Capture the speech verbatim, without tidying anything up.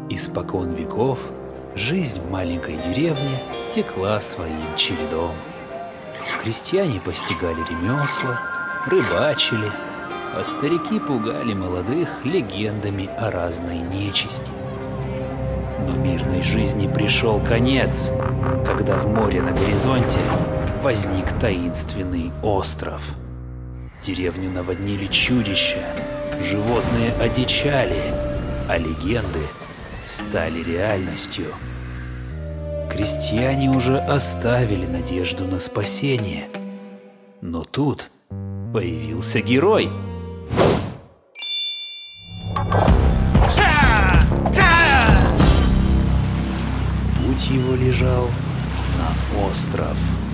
Испокон веков жизнь в маленькой деревне текла своим чередом. Крестьяне постигали ремесла, рыбачили, а старики пугали молодых легендами о разной нечисти. Но мирной жизни пришел конец, когда в море на горизонте возник таинственный остров. Деревню наводнили чудища, животные одичали, а легенды стали реальностью. Крестьяне уже оставили надежду на спасение. Но тут появился герой. Путь его лежал на остров.